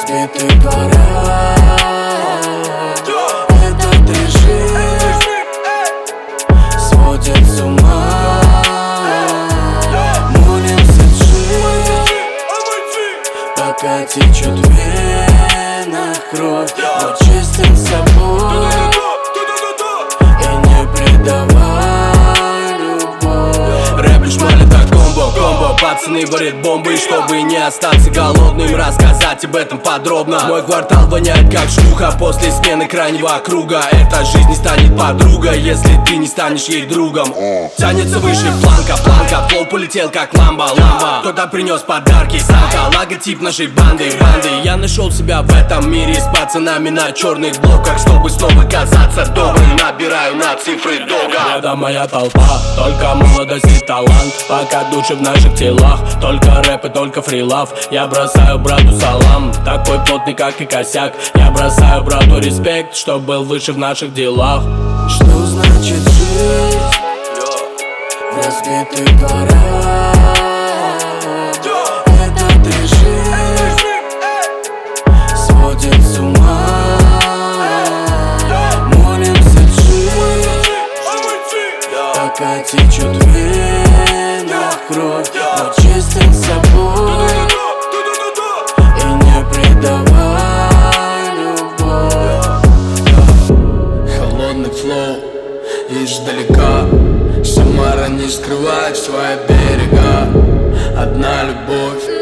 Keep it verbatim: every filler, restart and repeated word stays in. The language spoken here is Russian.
разбитый барак. Этот режим сводит с ума. Молимся жить, пока течет в венах кровь. Будь честен с собой и не предавай любовь. Рэп лишь маленькая комбо, комбо. Пацаны варят бомбы, чтобы не остаться голодным. Рассказать об этом подробно. Мой квартал воняет как шлюха после смены крайнего круга. Эта жизнь не станет подругой, если ты не станешь ей другом. Тянется выше планка, планка. Флоу полетел как ламба, ламба. Кто-то принес подарки, Санта, логотип нашей банды, банды. Я нашел себя в этом мире с пацанами на черных блоках, чтобы снова казаться добрым. Набираю на цифры долга. Рядом моя толпа, только молодость и талант. Пока души в наших телах, только рэп и только фрилав. Я бросаю брату салам, такой плотный как и косяк. Я бросаю брату респект, чтоб был выше в наших делах. Что значит жизнь в разбитый барак? Этот режим сводит с ума. Молимся жить, пока течет в венах кровь. Будь честен с собой и не предавай любовь. Холодный флоу издалека. Самара не скрывает свои берега. Одна любовь.